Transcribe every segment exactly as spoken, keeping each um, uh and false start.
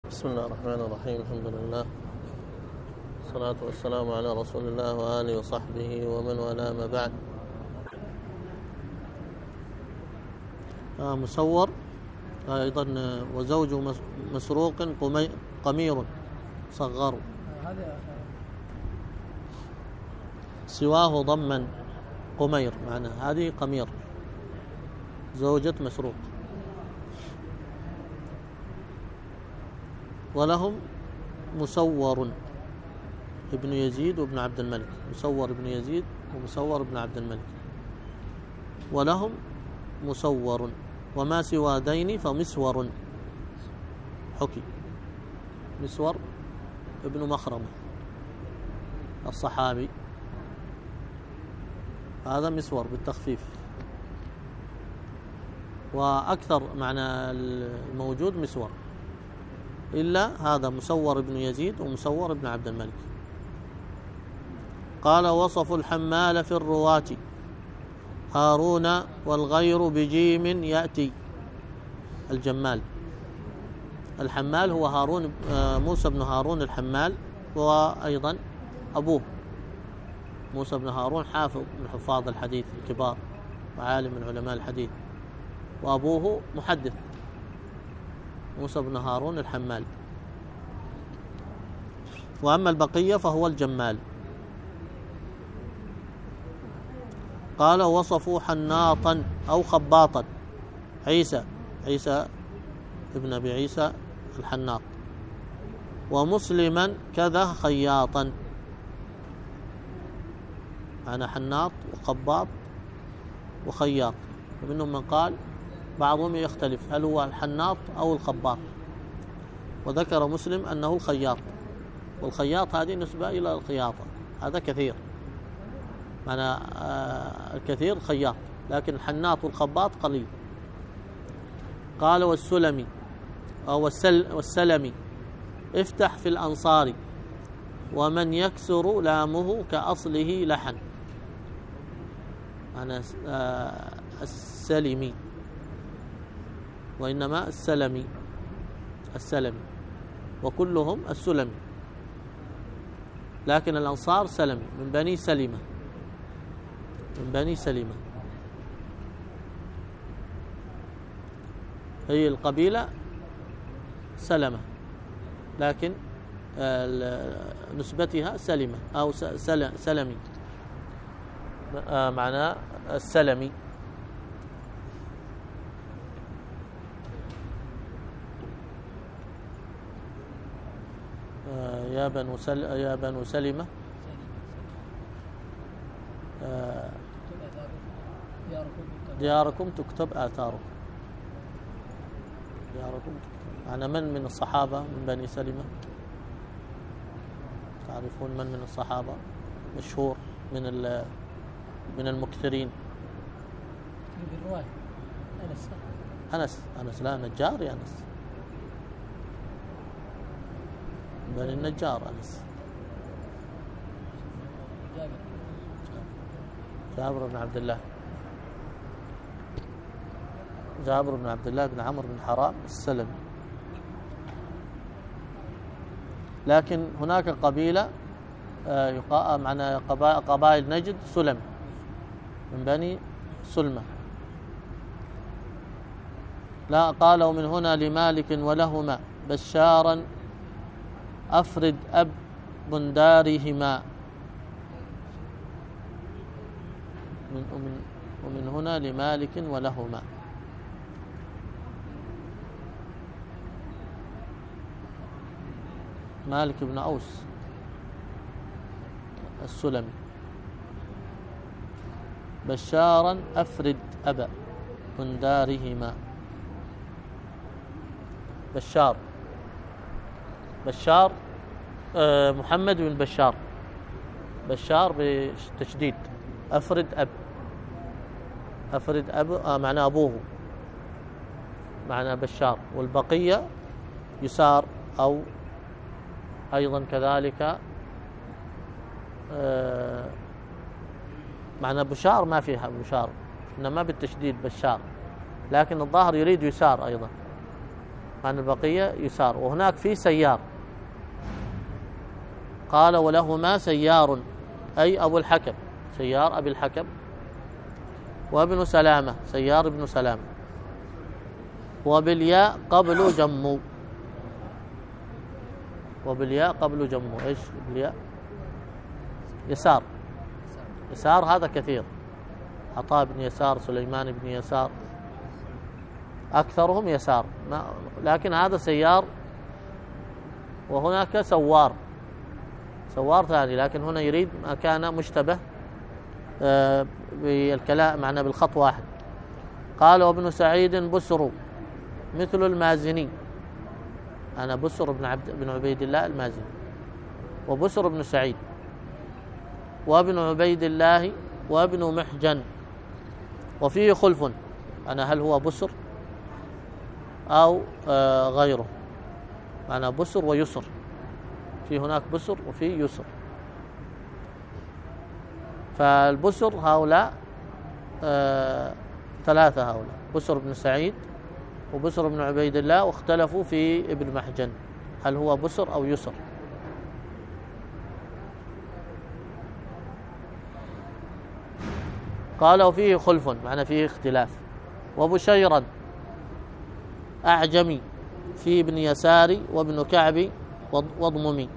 بسم الله الرحمن الرحيم. الحمد لله والصلاة والسلام على رسول الله وآله وصحبه ومن والاه، ما بعد. آه مسور آه أيضا وزوج مسروق قمير صغر سواه ضما قمير، معنى هذه قمير زوجة مسروق. ولهم مسور ابن يزيد وابن عبد الملك، مسور ابن يزيد ومسور ابن عبد الملك. ولهم مسور وما سوى دين فمسور حكي. مسور ابن مخرمة الصحابي، هذا مسور بالتخفيف. وأكثر معنى الموجود مسور، إلا هذا مسور ابن يزيد ومسور ابن عبد الملك. قال: وصف الحمال في الرواة هارون والغير بجيم يأتي. الجمال الحمال هو هارون، موسى بن هارون الحمال، وأيضا أبوه موسى بن هارون حافظ من حفاظ الحديث الكبار وعالم من علماء الحديث، وأبوه محدث موسى بن هارون الحمال. وأما البقية فهو الجمال. قال: وصفوا حناطا أو خباطا عيسى عيسى ابن أبي عيسى الحناط، ومسلما كذا خياطا. أنا حناط وخباط وخياط، ومنهم من قال بعضهم يختلف هل هو الحناط أو الخباط، وذكر مسلم أنه الخياط. والخياط هذه نسبة إلى الخياطة، هذا كثير، معنى الكثير خياط، لكن الحناط والخباط قليل. قال: والسلمي أو والسلمي افتح في الأنصار، ومن يكسر لامه كأصله لحن. أنا السلمي، وإنما السلمي السلمي وكلهم السلمي، لكن الأنصار سلمي من بني سلمة من بني سلمة هي القبيلة سلمة، لكن نسبتها سلمة أو سلمي، معناه السلمي. يا بنو سل... يا بنو سلمة دياركم تكتب آثاركم. دياركم تكتب، معنى من من الصحابة من بني سلمة؟ تعرفون من من الصحابة مشهور من من المكثرين؟ أنس أنس أنس لا، نجار يا أنس، بني النجار أنس. جابر بن عبد الله جابر بن عبد الله بن عمرو بن حرام السلمي. لكن هناك قبيلة معنى قبائل نجد سلم من بني سلمة. لا، قال: ومن هنا لمالك ولهما بشارا أفرد أب بندارهما. ومن, ومن هنا لمالك ولهما. مالك بن أوس السلمي. بشارا أفرد أبا بندارهما. بشار بشار آه محمد بن بشار، بشار بتشديد، أفرد أب أفرد أب آه معنى أبوه، معنى بشار. والبقية يسار أو أيضا كذلك آه معنى بشار ما فيها بشار، إنما بالتشديد بشار، لكن الظاهر يريد يسار أيضا عن البقية يسار. وهناك في سيار، قال ولهما سيار أي أبو الحكم، سيار أبي الحكم، وابن سلامة سيار ابن سلامة. وبالياء قبل جمو، وبالياء قبل جمو. إيش بالياء؟ يسار، يسار هذا كثير، عطاء بن يسار، سليمان بن يسار، أكثرهم يسار، لكن هذا سيار. وهناك سوار، سوار ثاني، لكن هنا يريد ما كان مشتبه بالكلام معنا بالخط واحد. قال وابن سعيد بسر مثل المازني، أنا بسر بن عبد بن عبيد الله المازني، وبسر بن سعيد، وابن عبيد الله، وابن محجن. وفيه خلف، أنا هل هو بسر أو غيره؟ معنى بسر ويسر، في هناك بسر وفي يسر. فالبسر هؤلاء آه ثلاثة، هؤلاء بسر بن سعيد وبسر بن عبيد الله، واختلفوا في ابن محجن هل هو بسر أو يسر. قال وفيه خلف، معنى فيه اختلاف. وبشيرا أعجمي في ابن يساري وابن كعب واضممي.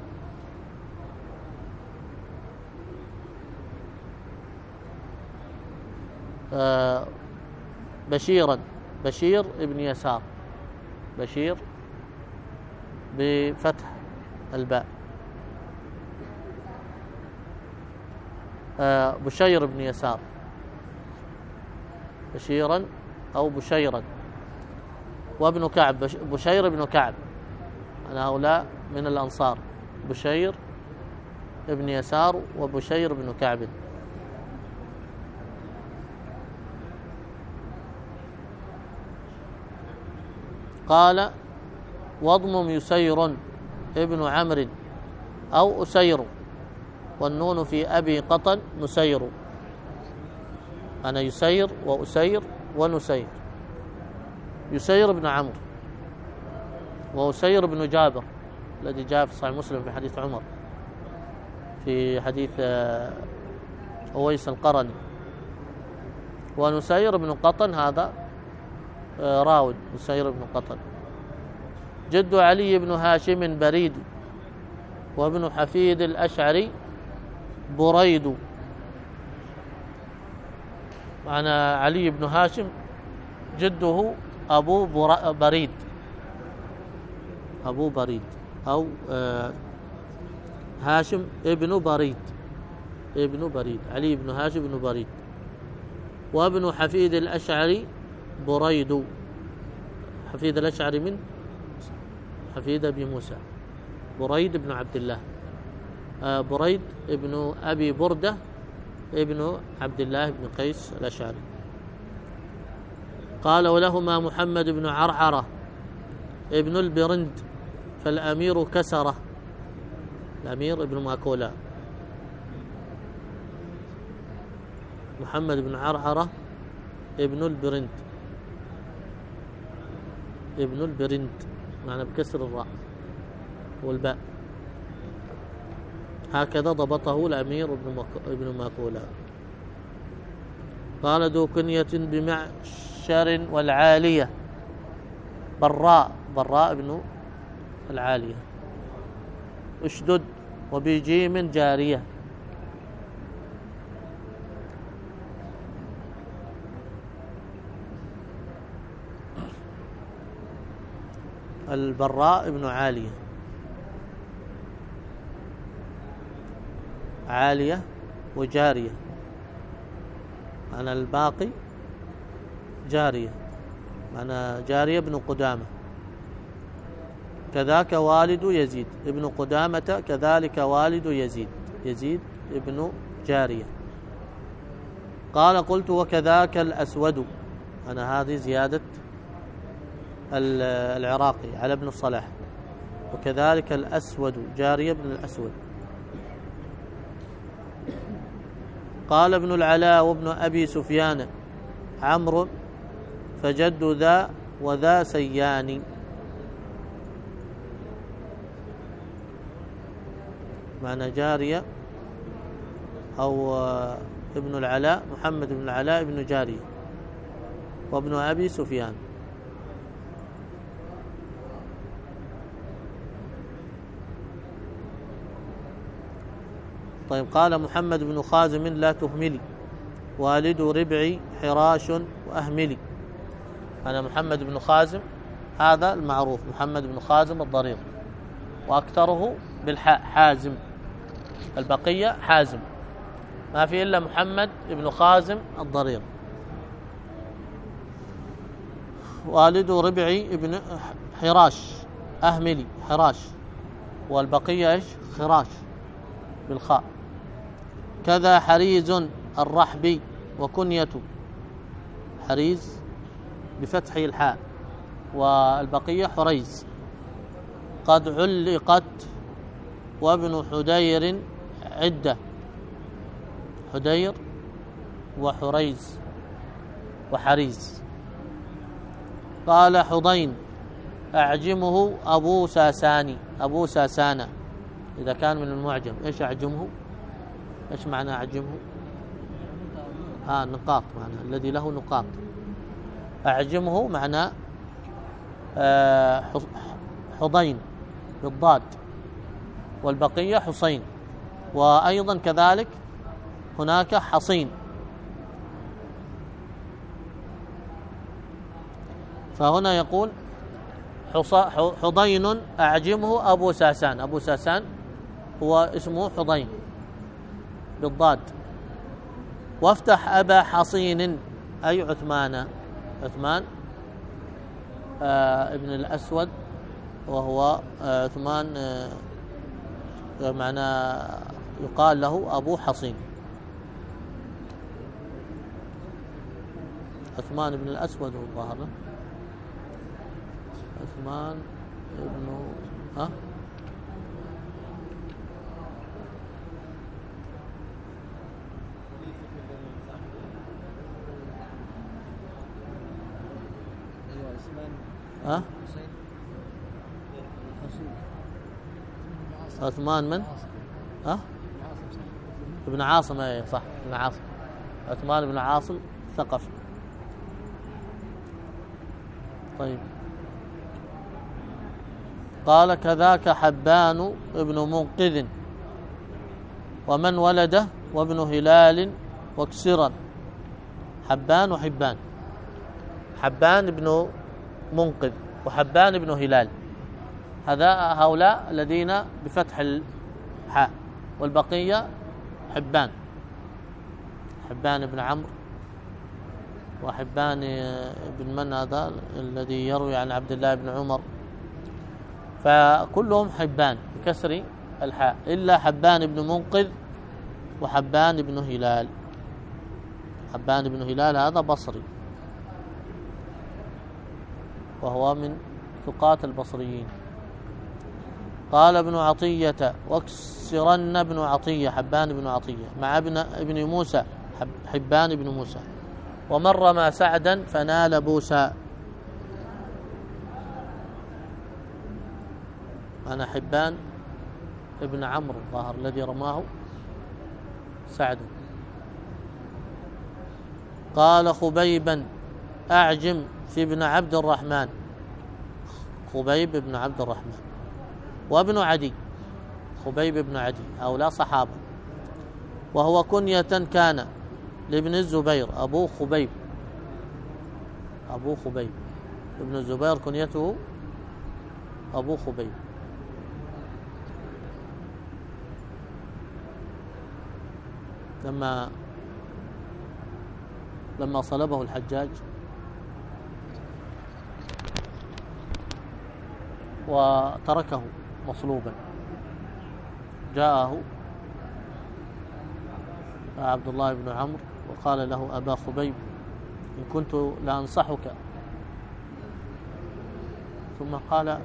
آه بشيرا، بشير ابن يسار، بشير بفتح الباء. آه بشير ابن يسار، بشيرا أو بشيرا. وابن كعب، بشير ابن كعب، أنا هؤلاء من الأنصار، بشير ابن يسار وبشير ابن كعب. قال واضمم يسير ابن عمرو أو أسير، والنون في أبي قطن نسير، أنا يسير وأسير ونسير. يسير بن عمرو وأسير بن جابر الذي جاء في صحيح مسلم في حديث عمر، في حديث أويس القرني. ونسير بن قطن هذا راود، نسير بن قطن. جد علي بن هاشم بريد، وابن حفيد الأشعري بريد. معنى علي بن هاشم جده أبو بريد، أبو بريد أو هاشم ابن بريد، ابن بريد، علي بن هاشم بن بريد. وابن حفيد الأشعري بريد، حفيد الأشعري من حفيد أبي موسى، بريد بن عبد الله، بريد ابن أبي بردة ابن عبد الله بن قيس الأشعري. قال ولهما محمد بن عرعرة ابن البرند، فالأمير كسره، الأمير ابن ماكولا. محمد بن عرعرة ابن البرند، ابن البرند معنى بكسر الراء والباء، هكذا ضبطه الأمير ابن ماكولا. قال ذو كنية بمعشر والعالية، براء، براء ابن العالية. اشدد وبجيم جارية. البراء ابن عالية، عالية وجارية، أنا الباقي جارية، أنا جارية ابن قدامة. كذاك والد يزيد ابن قدامة، كذلك والد يزيد، يزيد ابن جارية. قال قلت وكذاك الأسود، أنا هذه زيادة العراقي على ابن الصلاح، وكذلك الأسود جارية بن الأسود. قال ابن العلاء وابن أبي سفيان عمرو، فجد ذا وذا سيان. معنى جارية، أو ابن العلاء محمد بن العلاء بن جارية، وابن أبي سفيان. طيب قال محمد بن خازم لا تهملي، والد ربعي حراش وأهملي. أنا محمد بن خازم هذا المعروف، محمد بن خازم الضرير، وأكثره بالحاء حازم، البقية حازم، ما في إلا محمد بن خازم الضرير. والد ربعي ابن حراش أهملي حراش، والبقية إيش؟ خراش بالخاء. كذا حريز الرحبي، وكنيته حريز بفتح الحاء، والبقية حريز. قد علقت وابن حدير عدة، حدير وحريز وحريز. قال حضين أعجمه أبو ساساني، أبو ساسانة إذا كان من المعجم. إيش أعجمه؟ إيش معنى أعجمه؟ آه نقاط، معنى الذي له نقاط. أعجمه معنى آه حضين بالضاد، والبقية حصين، وأيضا كذلك هناك حصين. فهنا يقول حضين أعجمه أبو ساسان، أبو ساسان هو اسمه حضين بالضاد. وافتح أبا حصين أي عثمان، عثمان آه ابن الأسود، وهو آه عثمان آه معنى يقال له أبو حصين، عثمان بن الأسود هو الظاهر، عثمان ابن ها ها عثمان من ها ابن عاصم. اي صح، ابن عاصم، عثمان بن عاصم ثقفي. طيب قال كذاك حبان ابن منقذ، ومن ولده وابن هلال واكسرا. حبان وحبان، حبان ابن منقذ وحبان ابن هلال، هذا هؤلاء الذين بفتح الحاء، والبقية حبان، حبان بن عمرو، وحبان بن من هذا الذي يروي عن عبد الله بن عمر، فكلهم حبان بكسر الحاء إلا حبان بن منقذ وحبان بن هلال. حبان بن هلال هذا بصري، وهو من ثقات البصريين. قال ابن عطية واكسرن ابن عطية، حبان بن عطية مع ابن ابن موسى، حبان بن موسى. ومر ما سعدا فنال بوسى. أنا حبان ابن عمرو الظاهر الذي رماه سعد. قال خبيبا أعجم في ابن عبد الرحمن، خبيب بن عبد الرحمن. وابن عدي، خبيب بن عدي، هؤلاء صحابة، وهو كنية كان لابن الزبير أبو خبيب، أبو خبيب ابن الزبير كنيته أبو خبيب. لما لما صلبه الحجاج وتركه مصلوبا، جاءه عبد الله بن عمرو وقال له أبا خبيب إن كنت لأنصحك، ثم قال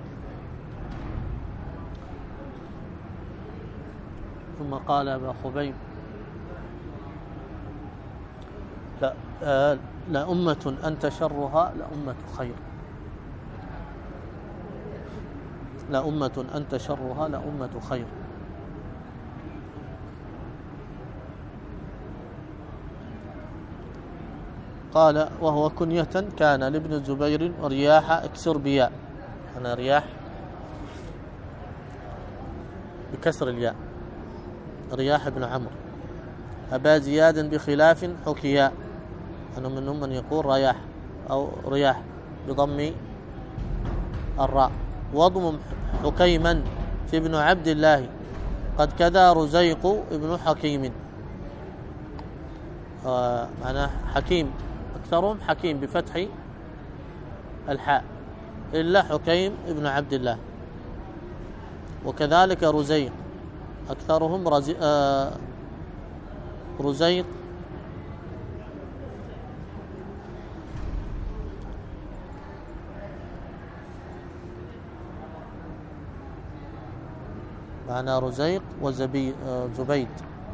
ثم قال أبا خبيب لا آه لأمة أنت شرها لأمة خير، لأمة أنت شرها لأمة خير. قال وهو كنية كان لابن الزبير رياح اكسر بياء، أنا رياح بكسر الياء، رياح بن عمرو. أبا زياد بخلاف حكيا، أنا منهم من يقول رياح أو رياح بضم الراء. واضم حكيما في ابن عبد الله قد كذا رزيق ابن حكيم، آه معناه حكيم، أكثرهم حكيم بفتح الحاء إلا حكيم ابن عبد الله. وكذلك رزيق أكثرهم رزي آه رزيق معنى رزيق وزبيد آه زبيد.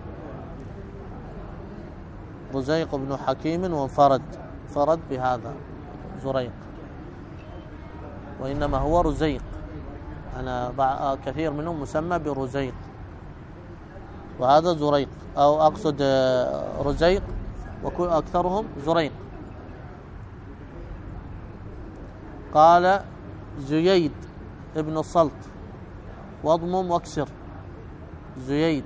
رزيق بن حكيم وانفرد فرد بهذا زريق، وإنما هو رزيق، أنا كثير منهم مسمى برزيق، وهذا زريق، أو أقصد رزيق وأكثرهم زريق. قال زييد ابن الصلت واضمم واكسر، زييد.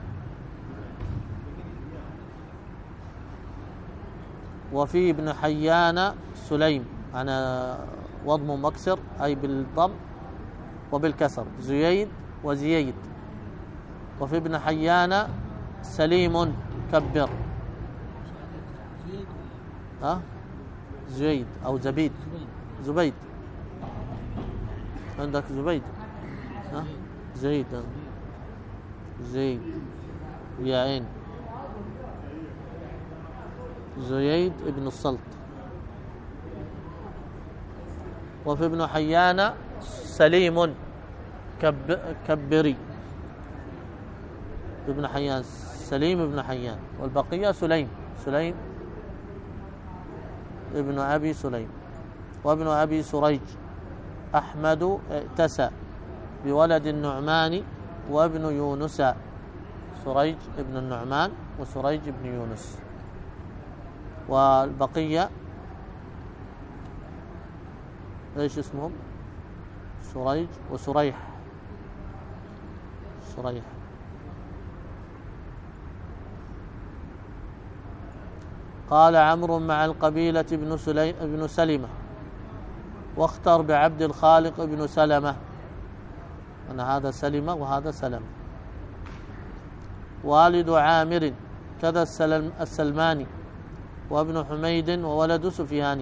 وفي ابن حيان سليم، أنا واضمم واكسر أي بالضم وبالكسر، زييد وزييد. وفي ابن حيان سليم كبر، ها زيد أو زبيد، زبيد عندك زبيد، ها زيد زيد ياين، زييد ابن الصلت. وفي ابن حيان سليم كب كبري، ابن حيان سليم ابن حيان، والبقية سليم، سليم ابن أبي سليم. وابن أبي سريج أحمد ائتسى بولد النعمان وابن يونس، سريج ابن النعمان وسريج ابن يونس. والبقية ايش اسمهم؟ سريج وسريح، سريح. قال عمرو مع القبيلة ابن سليم ابن سلمة، واختر بعبد الخالق ابن سلمة، أنا هذا سلمة وهذا سلمة. والد عامر كذا السلم السلماني، وابن حميد وولد سفياني.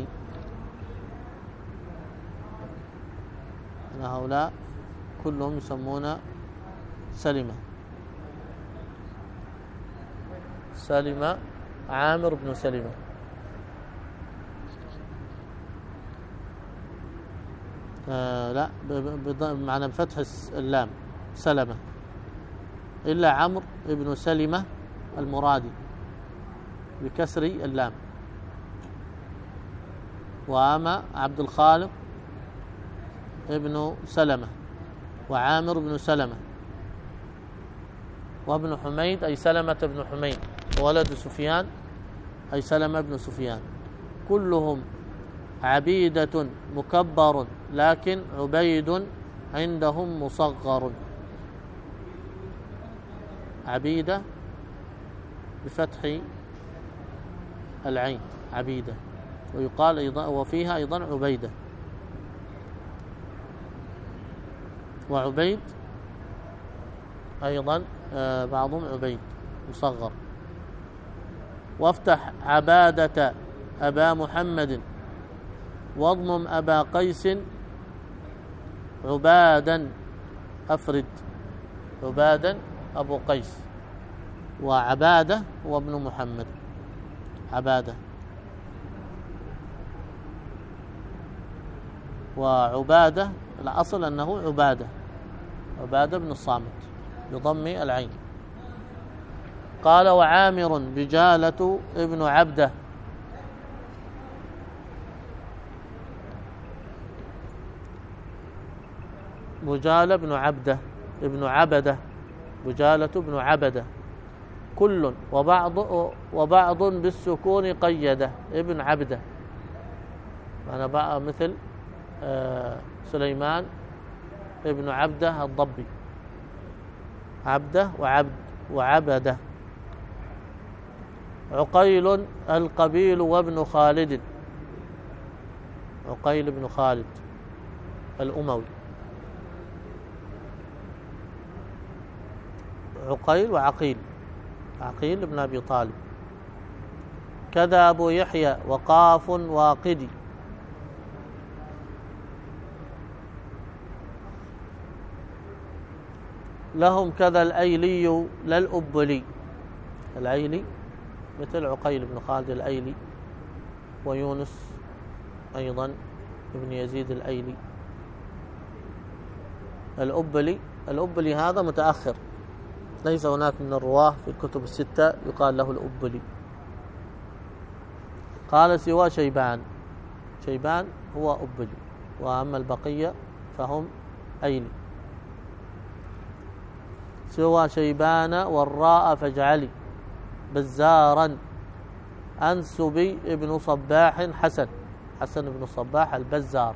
أنا هؤلاء كلهم يسمون سلمة، سلمة عامر بن سلمة. آه لا بمعنى بفتح اللام سلمة، إلا عمرو بن سلمة المرادي بكسر اللام. وأما عبد الخالق ابن سلمة، وعامر بن سلمة، وابن حميد أي سلمة بن حميد، وولد سفيان أي سلمة بن سفيان. كلهم عبيدة مكبر، لكن عبيد عندهم مصغر. عبيدة بفتح العين عبيدة، ويقال أيضا وفيها أيضا عبيدة. وعبيد أيضا بعضهم عبيد مصغر. وافتح عبادة أبا محمد، واضمم أبا قيس عبادا، أفرد عبادا أبو قيس. وعبادة هو ابن محمد، عبادة. وعبادة الأصل أنه عبادة، عبادة بن الصامت بضم العين. قال وعامر بجالة ابن عبده، بجالة بن عبده ابن عبده، بجالة بن عبده كل وبعض وبعض بالسكون قيده ابن عبده. أنا بقى مثل سليمان ابن عبده الضبي، عبده وعبد وعبده. عقيل القبيل وابن خالد، عقيل بن خالد الأموي، عقيل وعقيل، عقيل بن أبي طالب. كذا أبو يحيى وقاف واقدي. لهم كذا الأيلي لا الأبلي، الأيلي مثل عقيل بن خالد الأيلي، ويونس أيضا ابن يزيد الأيلي. الأبلي، الأبلي هذا متأخر، ليس هناك من الرواه في الكتب الستة يقال له الأبلي. قال سوى شيبان، شيبان هو أبلي، وأما البقية فهم أيلي. سوى شيبان والراء فاجعلي بزارا. أنسبي ابن صباح حسن، حسن بن صباح البزار،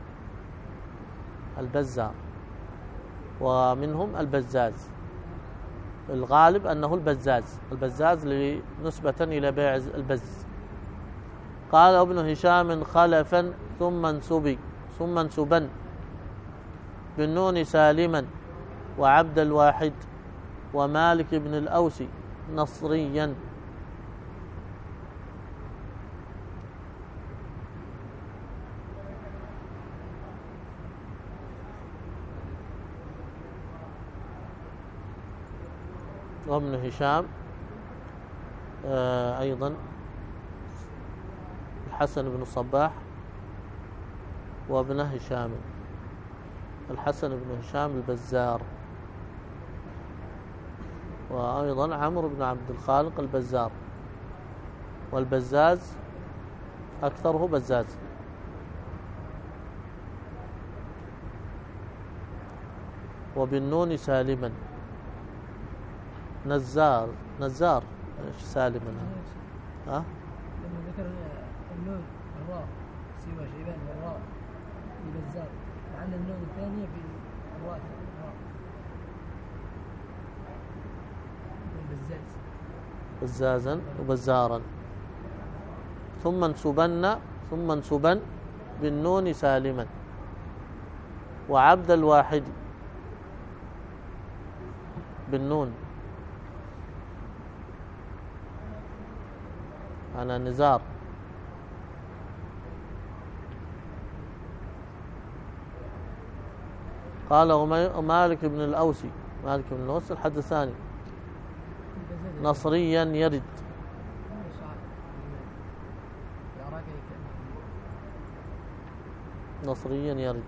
البزار، ومنهم البزاز، الغالب أنه البزاز، البزاز نسبة إلى بيع البز. قال ابن هشام خلفا ثم انسبي، ثم انسبا بالنون سالما، وعبد الواحد، ومالك بن الأوس نصريا. وابن هشام آه أيضا الحسن بن الصباح وابن هشام، الحسن بن هشام البزار، وأيضا عمرو بن عبد الخالق البزار، والبزاز أكثره بزاز. وبالنون سالما، نزار، نزار ايش سالما؟ ها؟ لما ذكر النون الراء سوى شيبان والراء بزار، لعل النون الثانية في الراء بزاز، بزازا وبزارا. ثم انسبن، ثم انسبن بالنون سالما، وعبد الواحد بالنون أنا نزار. قال مالك بن الأوسي، مالك بن الأوسي الحدثاني نصريا يرد، نصريا يرد.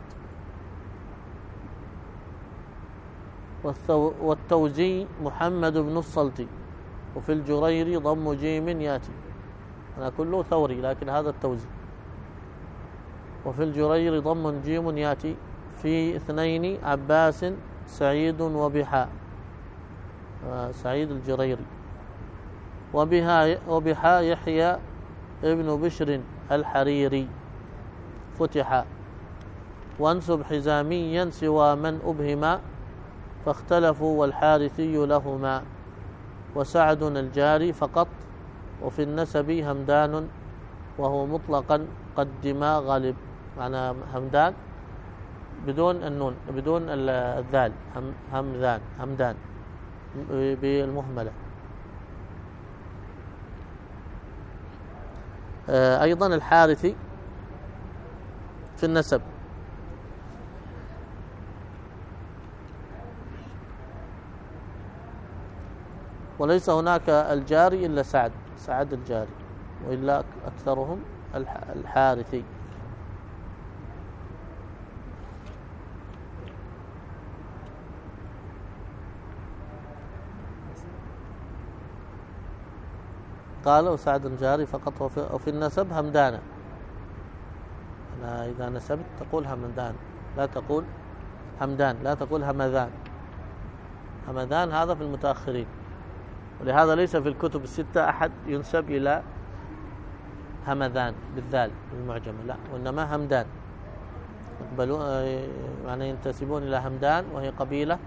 والتوزي محمد بن الصلتي، وفي الجرير ضم جيم ياتي، أنا كله ثوري لكن هذا التوزي. وفي الجرير ضم جيم ياتي، في اثنين عباس سعيد وبحاء، سعيد الجريري. وبها وبحاء يحيى ابن بشر الحريري فتح. وانسب حزاميا سوى من أبهما، فاختلفوا والحارثي لهما. وسعد الجاري فقط، وفي النسب همدان، وهو مطلقا قدما غالب، معنى همدان بدون النون، بدون الذال، هم همدان، همدان بالمهملة. أيضا الحارثي في النسب. وليس هناك الجاري إلا سعد، سعد الجاري، وإلا أكثرهم الحارثي. قال وسعد الجاري فقط، وفي النسب همدانا. إذا نسبت تقول همدان، لا تقول همدان، لا تقول همذان. همذان هذا في المتأخرين، ولهذا ليس في الكتب الستة أحد ينسب إلى همذان بالذال المعجمة، لا، وإنما همدان، يقبلون يعني ينتسبون إلى همدان، وهي قبيلة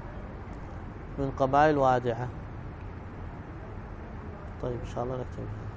من قبائل وادعة. طيب إن شاء الله نكتب.